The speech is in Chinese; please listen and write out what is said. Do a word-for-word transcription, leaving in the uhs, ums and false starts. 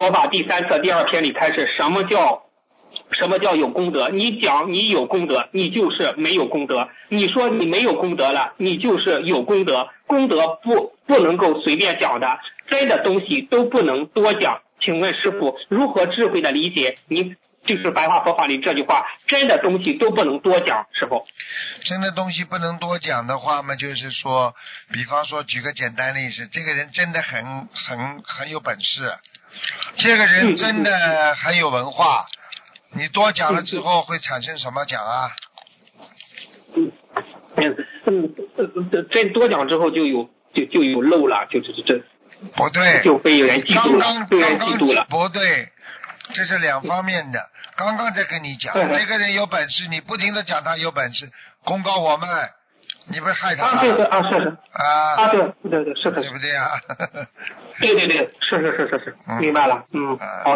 佛法第三册第二篇里开始，什么叫什么叫有功德？你讲你有功德，你就是没有功德；你说你没有功德了，你就是有功德。功德不不能够随便讲的，真的东西都不能多讲。请问师父如何智慧的理解你就是白话佛法里这句话？真的东西都不能多讲，师父。 真的东西不能多讲的话嘛，就是说，比方说举个简单例子，这个人真的很很很有本事，这个人真的很有文化。你多讲了之后会产生什么讲啊？ 嗯嗯嗯嗯，真多讲之后就有就就有漏了，就这这这不对， 就被人嫉妒了， 刚刚被人嫉妒了。 不对，这是两方面的。刚刚在跟你讲， 嗯、 这个人有本事，你不停的讲他有本事，公告我们，你不是害他啊？对对啊，是是啊啊，对对对是是， 对不对啊？ 对对对，是是是是是，明白了，嗯，好。